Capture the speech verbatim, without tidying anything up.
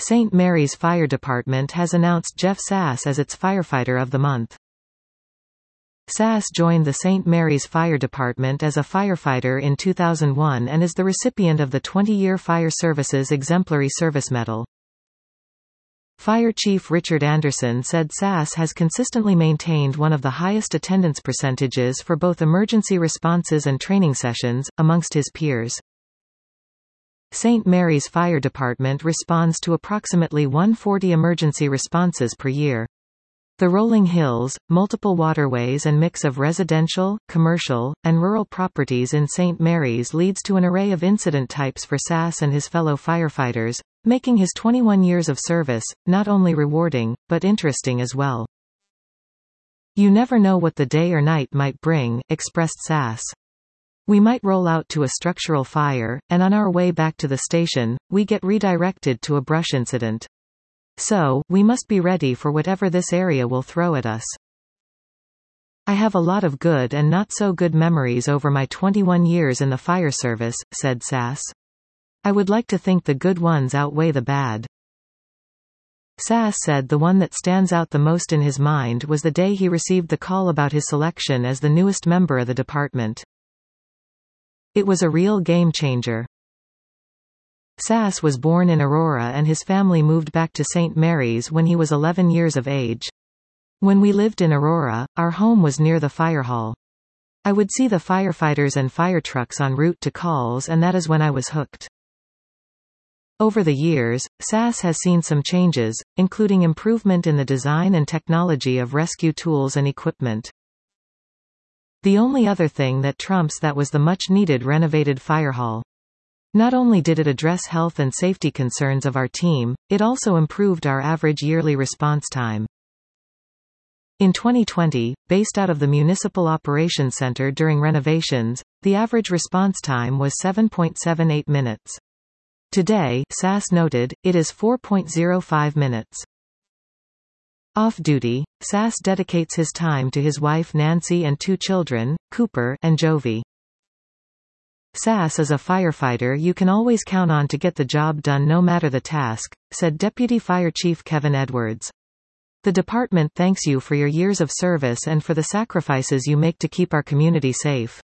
Saint Mary's Fire Department has announced Jeff Sass as its Firefighter of the Month. Sass joined the Saint Mary's Fire Department as a firefighter in two thousand one and is the recipient of the twenty-year Fire Services Exemplary Service Medal. Fire Chief Richard Anderson said Sass has consistently maintained one of the highest attendance percentages for both emergency responses and training sessions, amongst his peers. Saint Mary's Fire Department responds to approximately one hundred forty emergency responses per year. The rolling hills, multiple waterways and mix of residential, commercial, and rural properties in Saint Mary's leads to an array of incident types for Sass and his fellow firefighters, making his twenty-one years of service, not only rewarding, but interesting as well. "You never know what the day or night might bring," expressed Sass. "We might roll out to a structural fire, and on our way back to the station, we get redirected to a brush incident. So, we must be ready for whatever this area will throw at us. I have a lot of good and not so good memories over my twenty-one years in the fire service," said Sass. "I would like to think the good ones outweigh the bad." Sass said the one that stands out the most in his mind was the day he received the call about his selection as the newest member of the department. "It was a real game changer." Sass was born in Aurora and his family moved back to Saint Mary's when he was eleven years of age. "When we lived in Aurora, our home was near the fire hall. I would see the firefighters and fire trucks en route to calls, and that is when I was hooked." Over the years, Sass has seen some changes, including improvement in the design and technology of rescue tools and equipment. "The only other thing that trumps that was the much-needed renovated fire hall. Not only did it address health and safety concerns of our team, it also improved our average yearly response time." In twenty twenty, based out of the Municipal Operations Center during renovations, the average response time was seven point seven eight minutes. Today, Sass noted, it is four point zero five minutes. Off-duty, Sass dedicates his time to his wife Nancy and two children, Cooper and Jovi. "Sass is a firefighter you can always count on to get the job done no matter the task," said Deputy Fire Chief Kevin Edwards. "The department thanks you for your years of service and for the sacrifices you make to keep our community safe."